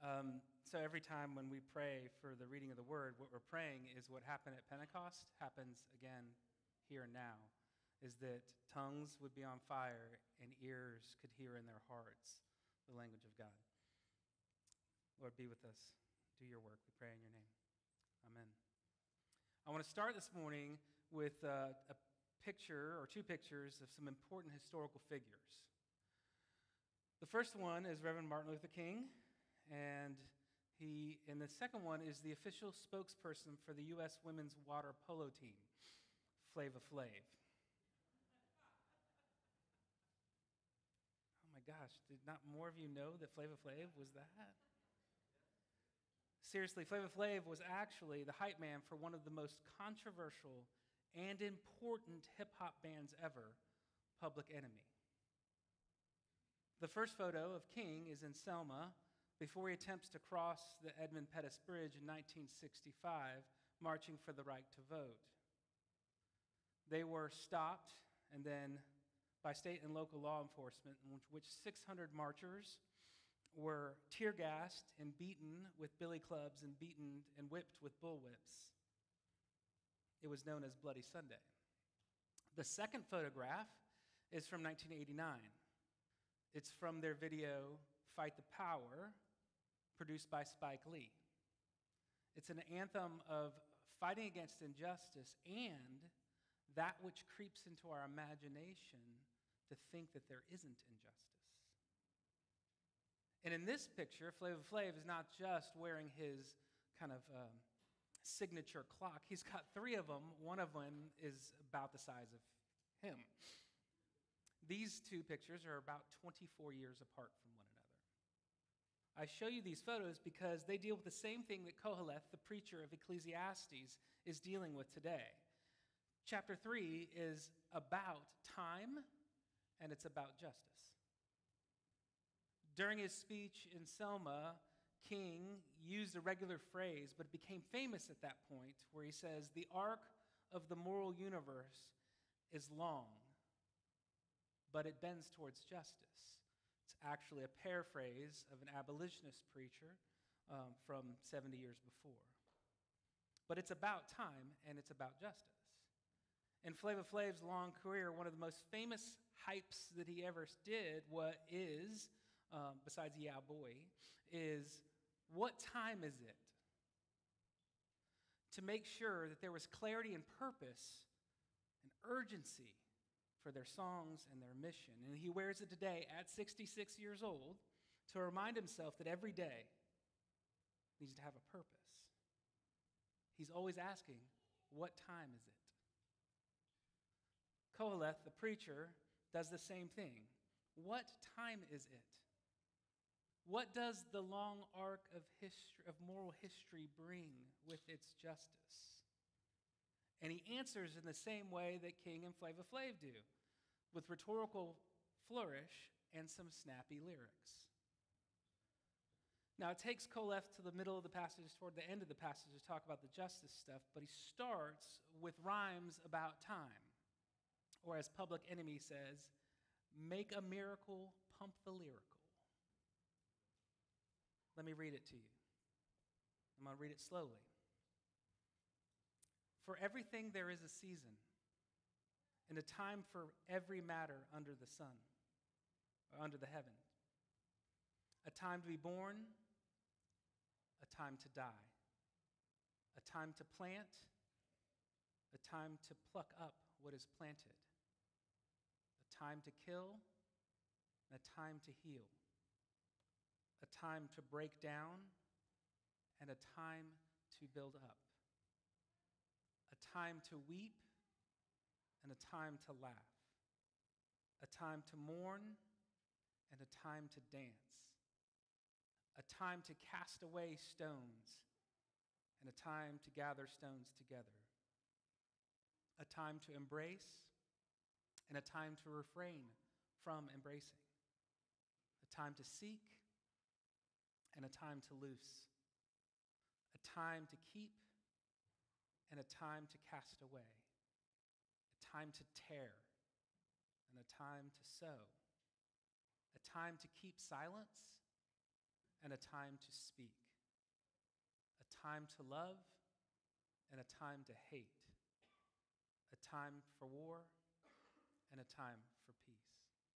So every time when we pray for the reading of the word, what we're praying is what happened at Pentecost happens again here and now, is that tongues would be on fire and ears could hear in their hearts the language of God. Lord, be with us. Do your work. We pray in your name. Amen. I want to start this morning with a picture or two pictures of some important historical figures. The first one is Reverend Martin Luther King, and the second one is the official spokesperson for the U.S. women's water polo team, Flava Flav. Oh my gosh, did not more of you know that Flava Flav was that? Seriously, Flava Flav was actually the hype man for one of the most controversial and important hip-hop bands ever, Public Enemy. The first photo of King is in Selma before he attempts to cross the Edmund Pettus Bridge in 1965, marching for the right to vote. They were stopped and then by state and local law enforcement, in which 600 marchers were tear gassed and beaten with billy clubs and beaten and whipped with bullwhips. It was known as Bloody Sunday. The second photograph is from 1989. It's from their video, Fight the Power, produced by Spike Lee. It's an anthem of fighting against injustice and that which creeps into our imagination to think that there isn't injustice. And in this picture, Flava Flav is not just wearing his kind of signature clock. He's got three of them. One of them is about the size of him. These two pictures are about 24 years apart from one another. I show you these photos because they deal with the same thing that Koheleth, the preacher of Ecclesiastes, is dealing with today. Chapter 3 is about time, and it's about justice. During his speech in Selma, King used a regular phrase, but it became famous at that point, where he says, "The arc of the moral universe is long, but it bends towards justice." It's actually a paraphrase of an abolitionist preacher from 70 years before. But it's about time, and it's about justice. In Flava Flav's long career, one of the most famous hypes that he ever did, besides Yeah Boy, is what time is it? To make sure that there was clarity and purpose and urgency for their songs and their mission. And he wears it today at 66 years old to remind himself that every day needs to have a purpose. He's always asking, what time is it? Koheleth, the preacher, does the same thing. What time is it? What does the long arc of moral history bring with its justice? And he answers in the same way that King and Flava Flav do, with rhetorical flourish and some snappy lyrics. Now, it takes Koheleth to the middle of the passage, toward the end of the passage, to talk about the justice stuff, but he starts with rhymes about time. Or as Public Enemy says, make a miracle, pump the lyrical. Let me read it to you. I'm going to read it slowly. For everything there is a season, and a time for every matter under the sun, or under the heaven. A time to be born, a time to die. A time to plant, a time to pluck up what is planted. A time to kill, and a time to heal. A time to break down, and a time to build up. A time to weep, and a time to laugh. A time to mourn, and a time to dance. A time to cast away stones, and a time to gather stones together. A time to embrace, and a time to refrain from embracing. A time to seek, and a time to loose. A time to keep, and a time to cast away. A time to tear, and a time to sow. A time to keep silence, and a time to speak, a time to love and a time to hate, a time for war and a time for peace.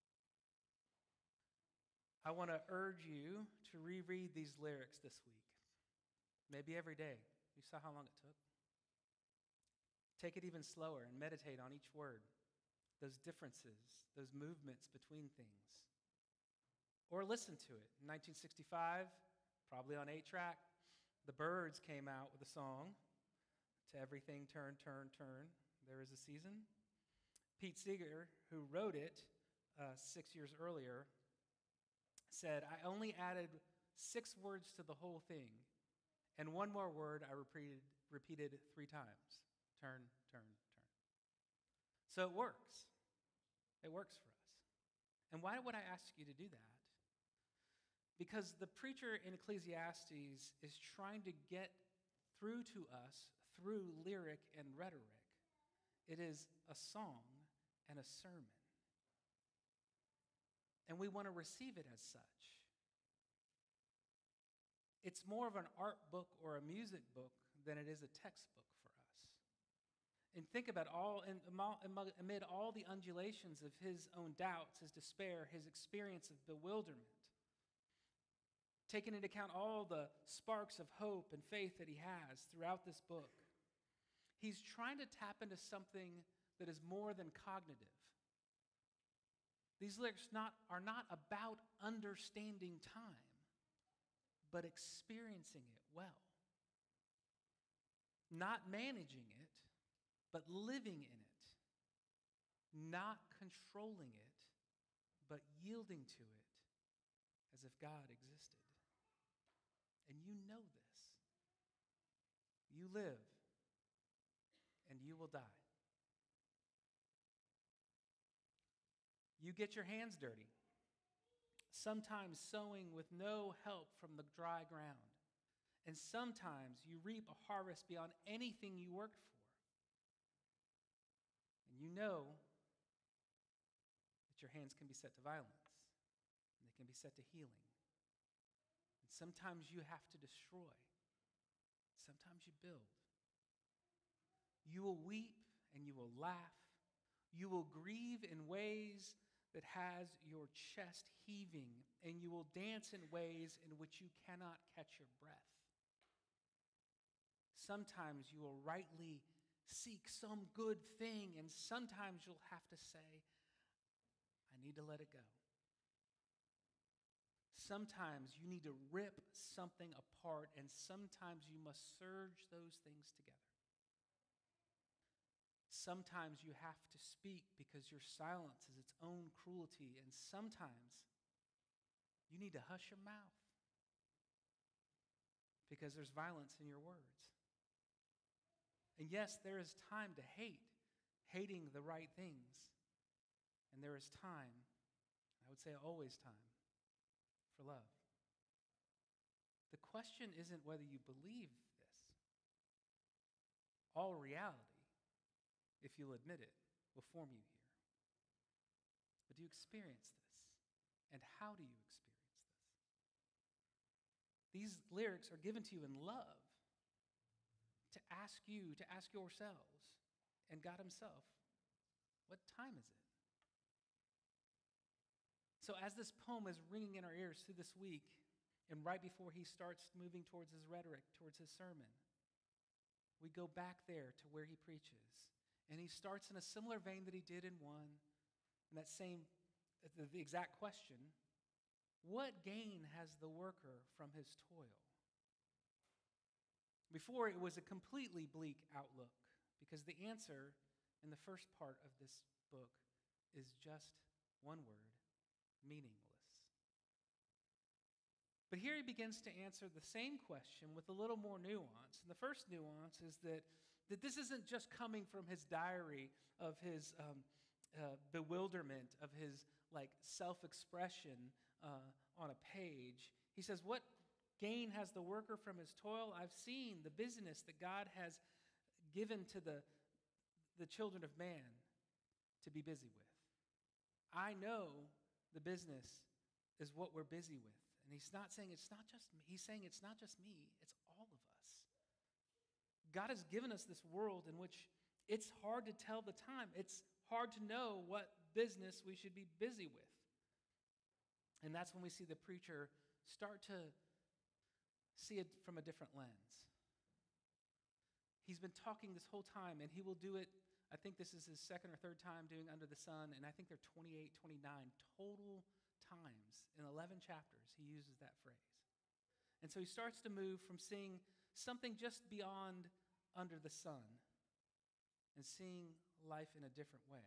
I want to urge you to reread these lyrics this week, maybe every day. You saw how long it took? Take it even slower and meditate on each word, those differences, those movements between things. Or listen to it. In 1965, probably on 8-track, the Byrds came out with a song, To Everything Turn, Turn, Turn, There Is a Season. Pete Seeger, who wrote it 6 years earlier, said, I only added 6 words to the whole thing, and one more word I repeated 3 times. Turn, turn, turn. So it works. It works for us. And why would I ask you to do that? Because the preacher in Ecclesiastes is trying to get through to us through lyric and rhetoric. It is a song and a sermon. And we want to receive it as such. It's more of an art book or a music book than it is a textbook for us. And think about amid all the undulations of his own doubts, his despair, his experience of bewilderment, taking into account all the sparks of hope and faith that he has throughout this book, he's trying to tap into something that is more than cognitive. These lyrics are not about understanding time, but experiencing it well. Not managing it, but living in it. Not controlling it, but yielding to it as if God existed. And you know this. You live, and you will die. You get your hands dirty, sometimes sowing with no help from the dry ground. And sometimes you reap a harvest beyond anything you worked for. And you know that your hands can be set to violence, and they can be set to healing. And sometimes you have to destroy. Sometimes you build. You will weep and you will laugh. You will grieve in ways that has your chest heaving, and you will dance in ways in which you cannot catch your breath. Sometimes you will rightly seek some good thing, and sometimes you'll have to say, I need to let it go. Sometimes you need to rip something apart, and sometimes you must surge those things together. Sometimes you have to speak because your silence is its own cruelty, and sometimes you need to hush your mouth because there's violence in your words. And yes, there is time to hate, hating the right things, and there is time, I would say always time, for love. The question isn't whether you believe this. All reality, if you'll admit it, will form you here. But do you experience this? And how do you experience this? These lyrics are given to you in love to ask you, to ask yourselves, and God himself, what time is it? So as this poem is ringing in our ears through this week, and right before he starts moving towards his rhetoric, towards his sermon, we go back there to where he preaches. And he starts in a similar vein that he did in 1, in that same, the exact question, what gain has the worker from his toil? Before, it was a completely bleak outlook, because the answer in the first part of this book is just one word, meaningless. But here he begins to answer the same question with a little more nuance. And the first nuance is that this isn't just coming from his diary of his bewilderment, of his self-expression on a page. He says, what gain has the worker from his toil? I've seen the business that God has given to the children of man to be busy with. I know the business is what we're busy with. And he's not saying it's not just me. He's saying it's not just me, it's all of us. God has given us this world in which it's hard to tell the time. It's hard to know what business we should be busy with. And that's when we see the preacher start to see it from a different lens. He's been talking this whole time, and he will do it. I think this is his second or third time doing Under the Sun, and I think there are 28, 29 total times in 11 chapters he uses that phrase. And so he starts to move from seeing something just beyond under the sun and seeing life in a different way.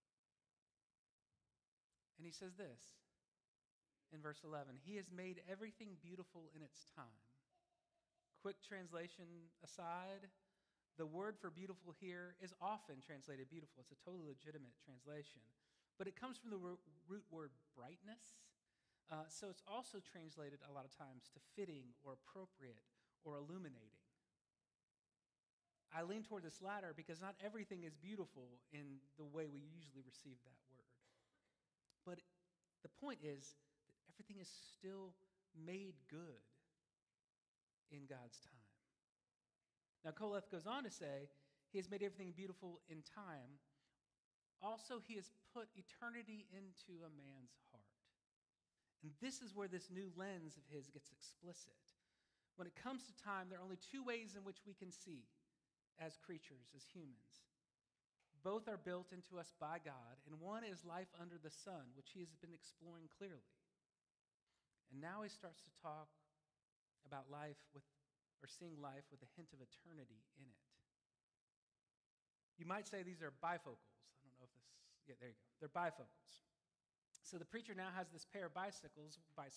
And he says this in verse 11, he has made everything beautiful in its time. Quick translation aside, the word for beautiful here is often translated beautiful. It's a totally legitimate translation. But it comes from the root word brightness. So it's also translated a lot of times to fitting or appropriate or illuminating. I lean toward this latter because not everything is beautiful in the way we usually receive that word. But the point is that everything is still made good in God's time. Now, Koleth goes on to say, he has made everything beautiful in time. Also, he has put eternity into a man's heart. And this is where this new lens of his gets explicit. When it comes to time, there are only two ways in which we can see as creatures, as humans. Both are built into us by God, and one is life under the sun, which he has been exploring clearly. And now he starts to talk about life with, or seeing life with a hint of eternity in it. You might say these are bifocals. I don't know if this, yeah, there you go. They're bifocals. So the preacher now has this pair of bifocals,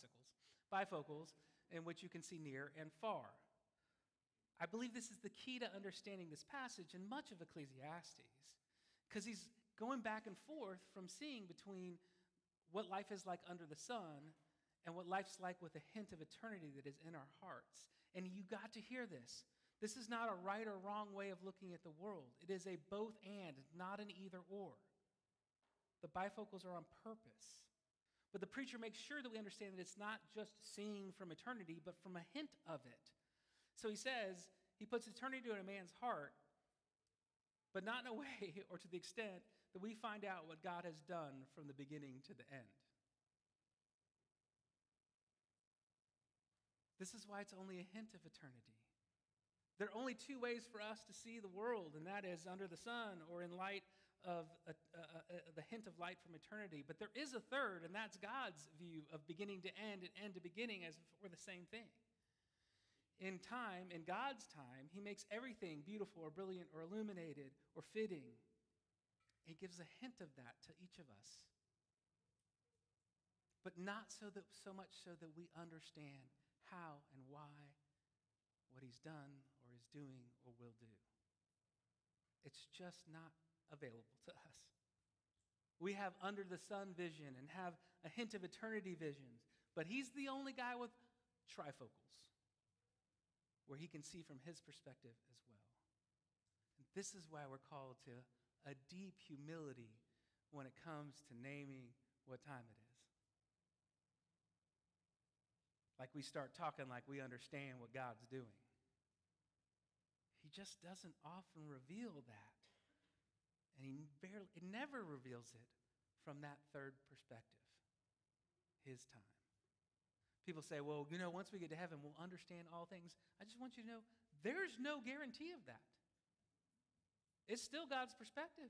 in which you can see near and far. I believe this is the key to understanding this passage and much of Ecclesiastes, because he's going back and forth from seeing between what life is like under the sun and what life's like with a hint of eternity that is in our hearts. And you got to hear this. This is not a right or wrong way of looking at the world. It is a both and, not an either or. The bifocals are on purpose. But the preacher makes sure that we understand that it's not just seeing from eternity, but from a hint of it. So he says, he puts eternity in a man's heart, but not in a way or to the extent that we find out what God has done from the beginning to the end. This is why it's only a hint of eternity. There are only two ways for us to see the world, and that is under the sun or in light of the hint of light from eternity. But there is a third, and that's God's view of beginning to end and end to beginning as if it were the same thing. In time, in God's time, he makes everything beautiful or brilliant or illuminated or fitting. He gives a hint of that to each of us. But not so much so that we understand how and why what he's done or is doing or will do. It's just not available to us. We have under the sun vision and have a hint of eternity visions, but he's the only guy with trifocals, where he can see from his perspective as well. And this is why we're called to a deep humility when it comes to naming what time it is. Like we start talking like we understand what God's doing. He just doesn't often reveal that. And it never reveals it from that third perspective, his time. People say, well, once we get to heaven, we'll understand all things. I just want you to know, there's no guarantee of that. It's still God's perspective.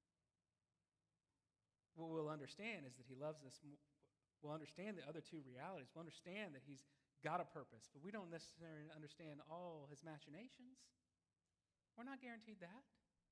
What we'll understand is that he loves us. We'll understand the other two realities. We'll understand that he's got a purpose, but we don't necessarily understand all his machinations. We're not guaranteed that.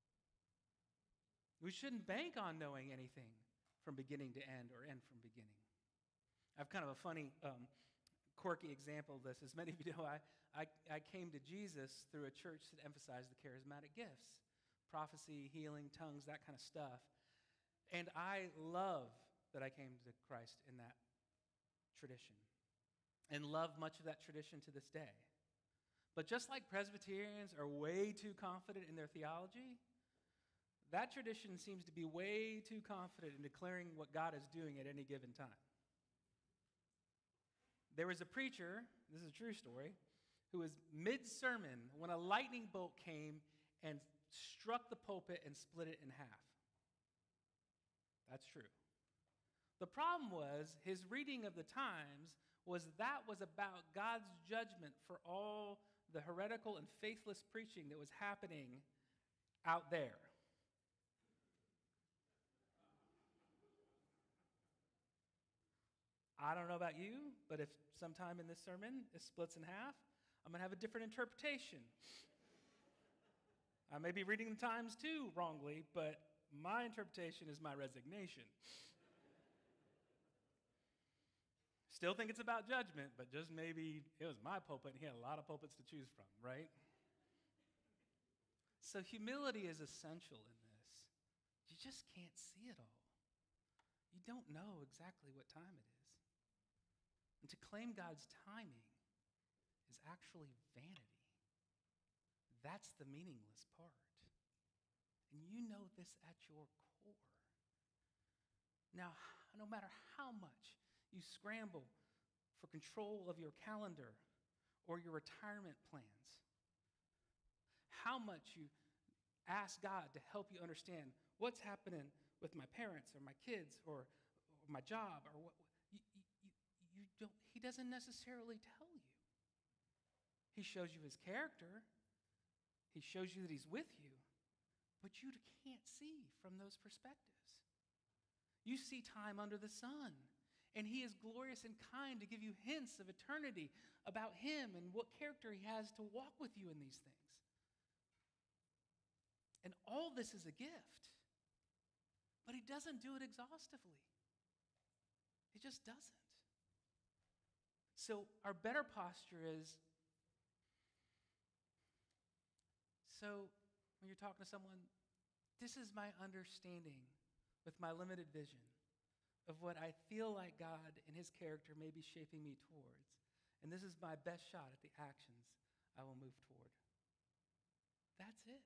We shouldn't bank on knowing anything from beginning to end or end from beginning. I have kind of a funny, quirky example of this. As many of you know, I came to Jesus through a church that emphasized the charismatic gifts, prophecy, healing, tongues, that kind of stuff. And I love that I came to Christ in that tradition and love much of that tradition to this day. But just like Presbyterians are way too confident in their theology, that tradition seems to be way too confident in declaring what God is doing at any given time. There was a preacher, this is a true story, who was mid-sermon when a lightning bolt came and struck the pulpit and split it in half. That's true. The problem was his reading of the times was about God's judgment for all the heretical and faithless preaching that was happening out there. I don't know about you, but if sometime in this sermon it splits in half, I'm going to have a different interpretation. I may be reading the times too wrongly, but my interpretation is my resignation. Still think it's about judgment, but just maybe it was my pulpit and he had a lot of pulpits to choose from, right? So humility is essential in this. You just can't see it all. You don't know exactly what time it is. And to claim God's timing is actually vanity. That's the meaningless part. And you know this at your core. Now, no matter how much you scramble for control of your calendar or your retirement plans, how much you ask God to help you understand what's happening with my parents or my kids or my job or what, you don't, he doesn't necessarily tell you. He shows you his character. He shows you that he's with you, but you can't see from those perspectives. You see time under the sun, and he is glorious and kind to give you hints of eternity about him and what character he has to walk with you in these things. And all this is a gift, but he doesn't do it exhaustively. He just doesn't. So our better posture is, so when you're talking to someone, this is my understanding with my limited vision of what I feel like God and his character may be shaping me towards. And this is my best shot at the actions I will move toward. That's it.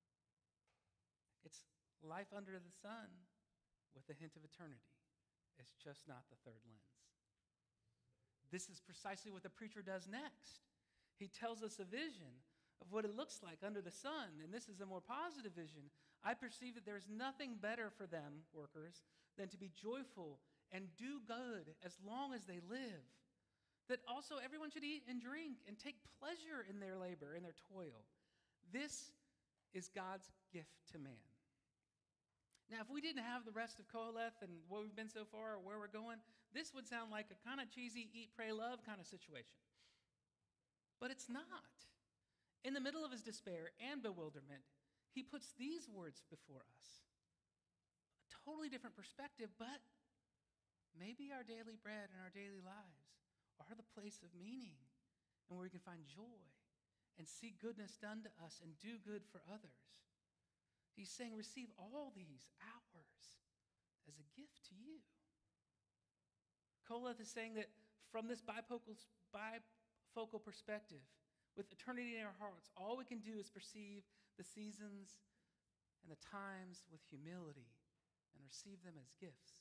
It's life under the sun with a hint of eternity. It's just not the third lens. This is precisely what the preacher does next. He tells us a vision of what it looks like under the sun, and this is a more positive vision. I perceive that there is nothing better for them, workers, than to be joyful and do good as long as they live. That also everyone should eat and drink and take pleasure in their labor and their toil. This is God's gift to man. Now, if we didn't have the rest of Koheleth and where we've been so far or where we're going, this would sound like a kind of cheesy eat, pray, love kind of situation. But it's not. In the middle of his despair and bewilderment, he puts these words before us. A totally different perspective, but maybe our daily bread and our daily lives are the place of meaning and where we can find joy and see goodness done to us and do good for others. He's saying, receive all these hours as a gift to you. Koheleth is saying that from this bifocal perspective, with eternity in our hearts, all we can do is perceive the seasons and the times with humility and receive them as gifts.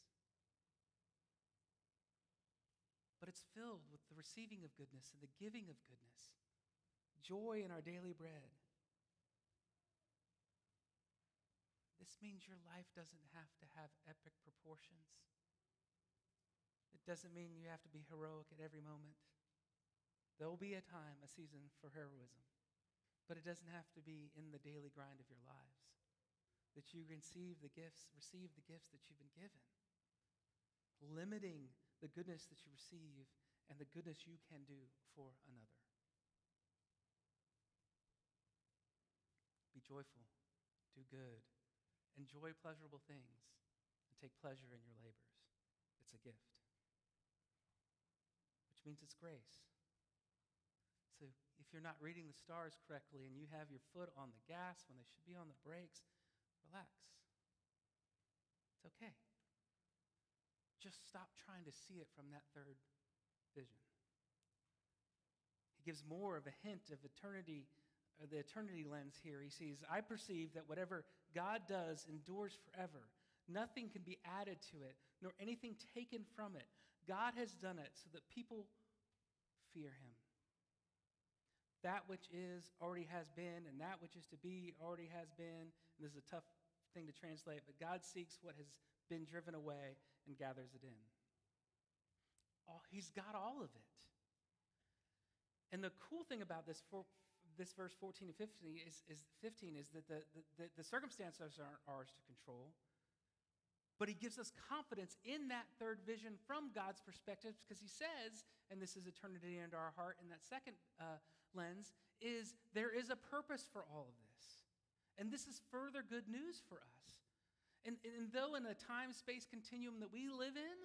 But it's filled with the receiving of goodness and the giving of goodness, joy in our daily bread. This means your life doesn't have to have epic proportions. It doesn't mean you have to be heroic at every moment. There will be a time, a season for heroism, but it doesn't have to be in the daily grind of your lives. That you receive the gifts that you've been given. Limiting the goodness that you receive and the goodness you can do for another. Be joyful, do good, enjoy pleasurable things, and take pleasure in your labors. It's a gift, which means it's grace. So if you're not reading the stars correctly and you have your foot on the gas when they should be on the brakes, relax. It's okay. Just stop trying to see it from that third vision. He gives more of a hint of eternity, or the eternity lens here. He sees, I perceive that whatever God does endures forever. Nothing can be added to it, nor anything taken from it. God has done it so that people fear him. That which is already has been, and that which is to be already has been. And this is a tough thing to translate, but God seeks what has been driven away and gathers it in. He's got all of it. And the cool thing about this verse 14 and 15 is that the circumstances aren't ours to control, but he gives us confidence in that third vision from God's perspective, because he says, and this is eternity into our heart in that second lens, is there is a purpose for all of this. And this is further good news for us. And though in a time-space continuum that we live in,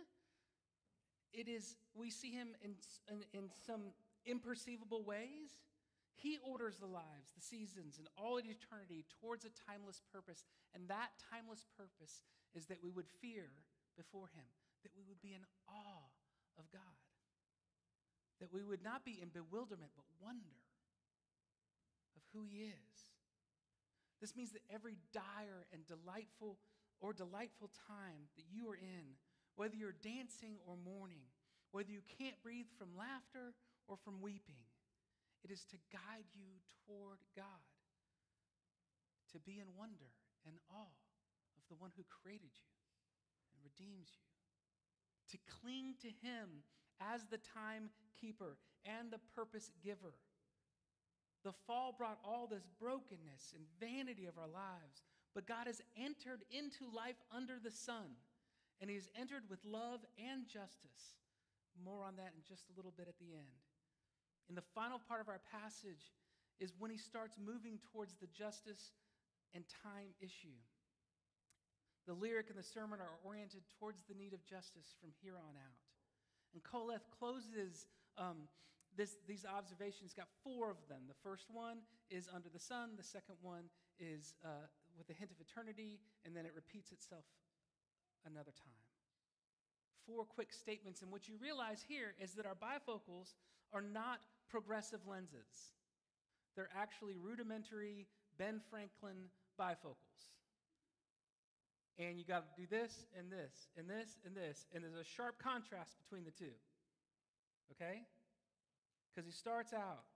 we see him in some imperceivable ways, he orders the lives, the seasons, and all eternity towards a timeless purpose. And that timeless purpose is that we would fear before him, that we would be in awe of God, that we would not be in bewilderment but wonder of who he is. This means that every dire and delightful time that you are in, whether you're dancing or mourning, whether you can't breathe from laughter or from weeping, it is to guide you toward God, to be in wonder and awe of the one who created you and redeems you, to cling to him as the timekeeper and the purpose giver. The fall brought all this brokenness and vanity of our lives, but God has entered into life under the sun, and he has entered with love and justice. More on that in just a little bit at the end. In the final part of our passage is when he starts moving towards the justice and time issue. The lyric and the sermon are oriented towards the need of justice from here on out. And Qoheleth closes these observations, got 4 of them. The first one is under the sun. The second one is with a hint of eternity, and then it repeats itself another time. 4 quick statements, and what you realize here is that our bifocals are not progressive lenses. They're actually rudimentary Ben Franklin bifocals. And you got to do this and this and this and this, and there's a sharp contrast between the two. Okay? Because he starts out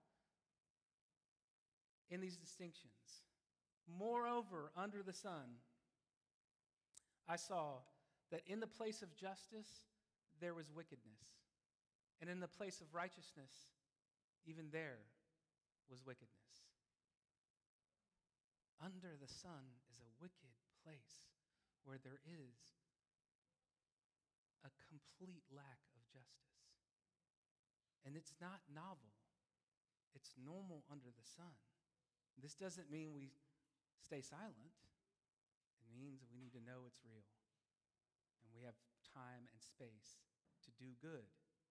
in these distinctions. Moreover, under the sun, I saw that in the place of justice, there was wickedness. And in the place of righteousness, even there was wickedness. Under the sun is a wicked place where there is a complete lack of justice. And it's not novel. It's normal under the sun. This doesn't mean we stay silent. It means we need to know it's real. And we have time and space to do good.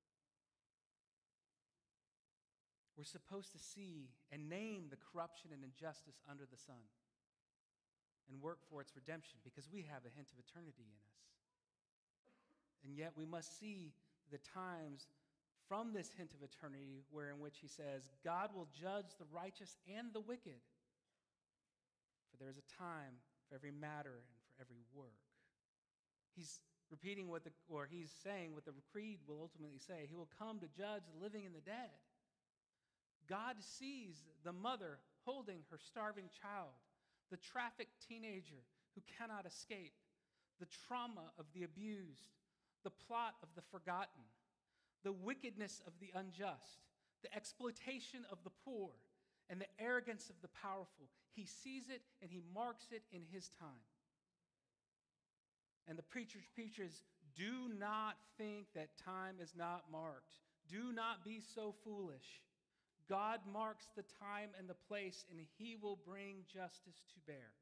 We're supposed to see and name the corruption and injustice under the sun and work for its redemption, because we have a hint of eternity in us. And yet we must see the times from this hint of eternity in which he says, God will judge the righteous and the wicked, for there is a time for every matter and for every work. He's repeating he's saying what the creed will ultimately say. He will come to judge the living and the dead. God sees the mother holding her starving child, the trafficked teenager who cannot escape, the trauma of the abused, the plot of the forgotten, the wickedness of the unjust, the exploitation of the poor, and the arrogance of the powerful. He sees it and he marks it in his time. And the preacher preaches, do not think that time is not marked. Do not be so foolish. God marks the time and the place, and he will bring justice to bear.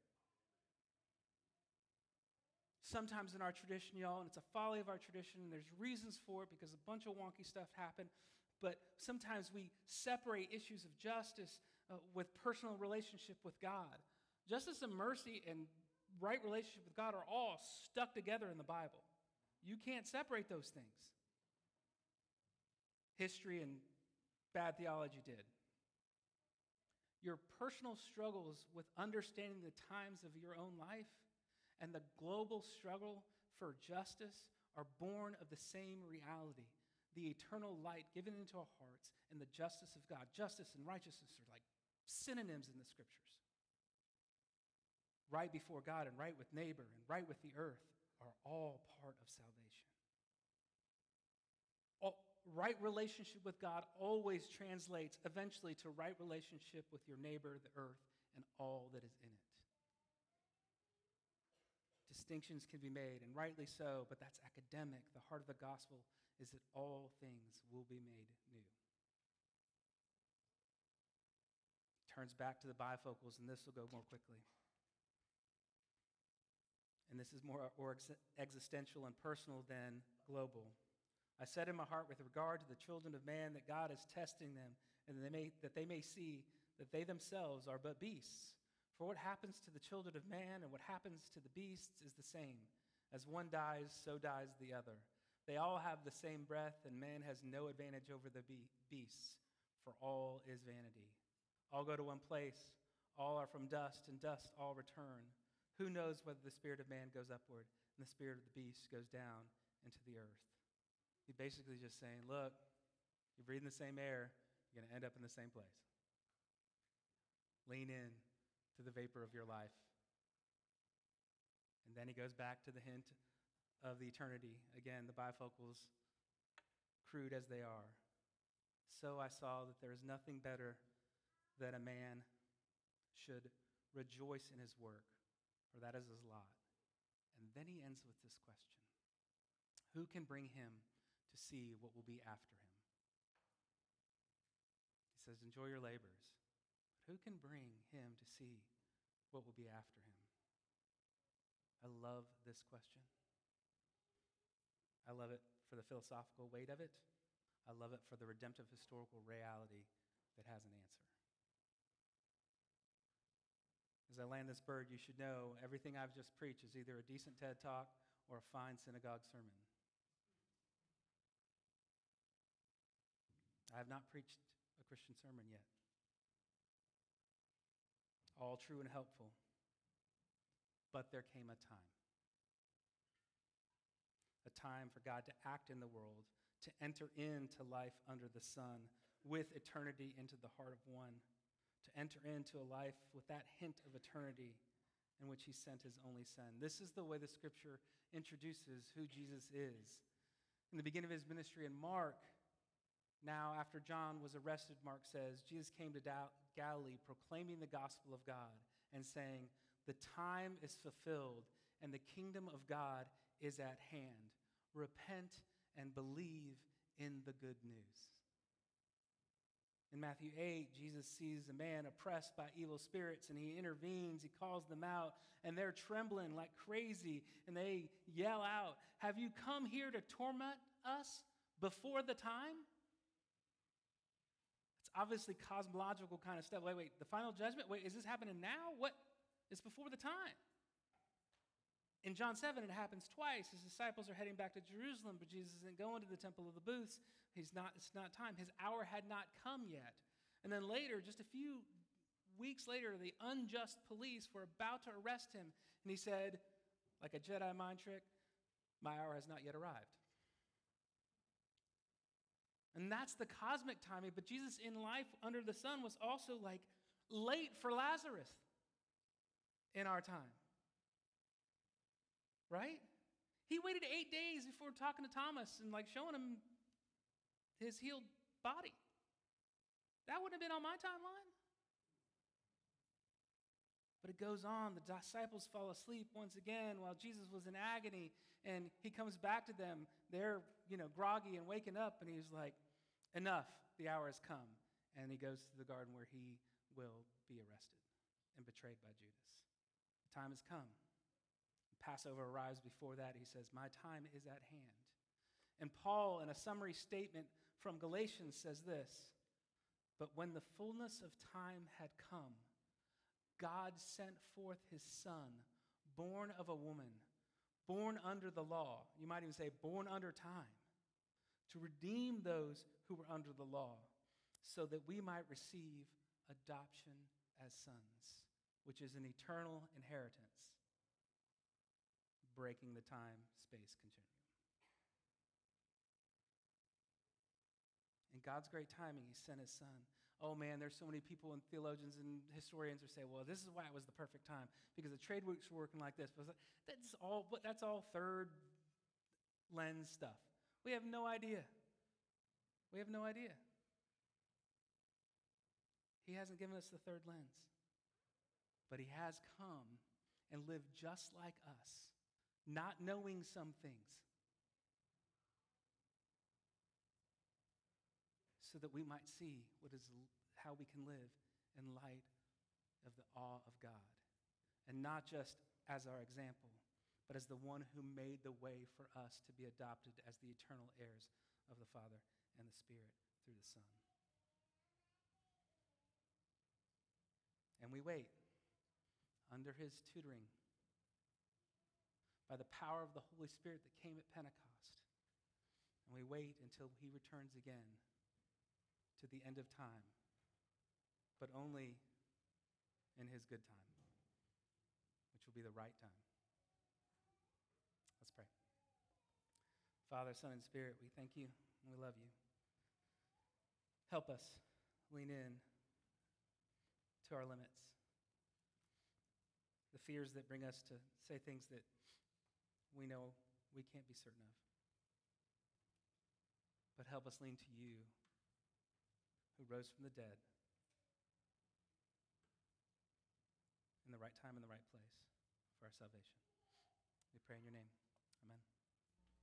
Sometimes in our tradition, y'all, and it's a folly of our tradition, and there's reasons for it because a bunch of wonky stuff happened, but sometimes we separate issues of justice with personal relationship with God. Justice and mercy and right relationship with God are all stuck together in the Bible. You can't separate those things. History and bad theology did. Your personal struggles with understanding the times of your own life and the global struggle for justice are born of the same reality, the eternal light given into our hearts and the justice of God. Justice and righteousness are like synonyms in the scriptures. Right before God and right with neighbor and right with the earth are all part of salvation. Right relationship with God always translates eventually to right relationship with your neighbor, the earth, and all that is in it. Distinctions can be made, and rightly so, but that's academic. The heart of the gospel is that all things will be made new. Turns back to the bifocals, and this will go more quickly. And this is more existential and personal than global. I said in my heart with regard to the children of man that God is testing them, and that they may see that they themselves are but beasts. For what happens to the children of man and what happens to the beasts is the same. As one dies, so dies the other. They all have the same breath, and man has no advantage over the beasts, for all is vanity. All go to one place, all are from dust, and dust all return. Who knows whether the spirit of man goes upward and the spirit of the beast goes down into the earth? He's basically just saying, look, you're breathing the same air, you're going to end up in the same place. Lean in to the vapor of your life. And then he goes back to the hint of the eternity. Again, the bifocals, crude as they are. So I saw that there is nothing better that a man should rejoice in his work, for that is his lot. And then he ends with this question. Who can bring him to see what will be after him? He says, enjoy your labors. But who can bring him to see what will be after him? I love this question. I love it for the philosophical weight of it. I love it for the redemptive historical reality that has an answer. As I land this bird, you should know everything I've just preached is either a decent TED Talk or a fine synagogue sermon. I have not preached a Christian sermon yet. All true and helpful. But there came a time for God to act in the world, to enter into life under the sun, with eternity into the heart of one, to enter into a life with that hint of eternity in which he sent his only son. This is the way the scripture introduces who Jesus is. In the beginning of his ministry in Mark, now after John was arrested, Mark says, Jesus came to Galilee proclaiming the gospel of God and saying, the time is fulfilled and the kingdom of God is at hand. Repent and believe in the good news. In Matthew 8, Jesus sees a man oppressed by evil spirits, and he intervenes, he calls them out, and they're trembling like crazy, and they yell out, have you come here to torment us before the time? It's obviously cosmological kind of stuff. Wait, the final judgment? Wait, is this happening now? What? It's before the time. In John 7, it happens twice. His disciples are heading back to Jerusalem, but Jesus isn't going to the temple of the booths. It's not time. His hour had not come yet. And then later, just a few weeks later, the unjust police were about to arrest him. And he said, like a Jedi mind trick, my hour has not yet arrived. And that's the cosmic timing. But Jesus in life under the sun was also like late for Lazarus in our time. Right? He waited 8 days before talking to Thomas and like showing him his healed body. That wouldn't have been on my timeline. But it goes on. The disciples fall asleep once again while Jesus was in agony, and he comes back to them. They're, groggy and waking up, and he's like, enough, the hour has come. And he goes to the garden where he will be arrested and betrayed by Judas. The time has come. Passover arrives before that. He says, my time is at hand. And Paul, in a summary statement from Galatians, says this, but when the fullness of time had come, God sent forth his son, born of a woman, born under the law. You might even say born under time, to redeem those who were under the law, so that we might receive adoption as sons, which is an eternal inheritance, breaking the time-space continuum. And In God's great timing, he sent his son. Oh man, there's so many people and theologians and historians who say, well, this is why it was the perfect time, because the trade routes were working like this. But that's all third lens stuff. We have no idea. We have no idea. He hasn't given us the third lens. But he has come and lived just like us, not knowing some things, so that we might see how we can live in light of the awe of God. And not just as our example, but as the one who made the way for us to be adopted as the eternal heirs of the Father and the Spirit through the Son. And we wait under his tutoring by the power of the Holy Spirit that came at Pentecost. And we wait until he returns again to the end of time, but only in his good time, which will be the right time. Let's pray. Father, Son, and Spirit, we thank you and we love you. Help us lean in to our limits, the fears that bring us to say things that we know we can't be certain of. But help us lean to you, who rose from the dead in the right time and the right place for our salvation. We pray in your name. Amen.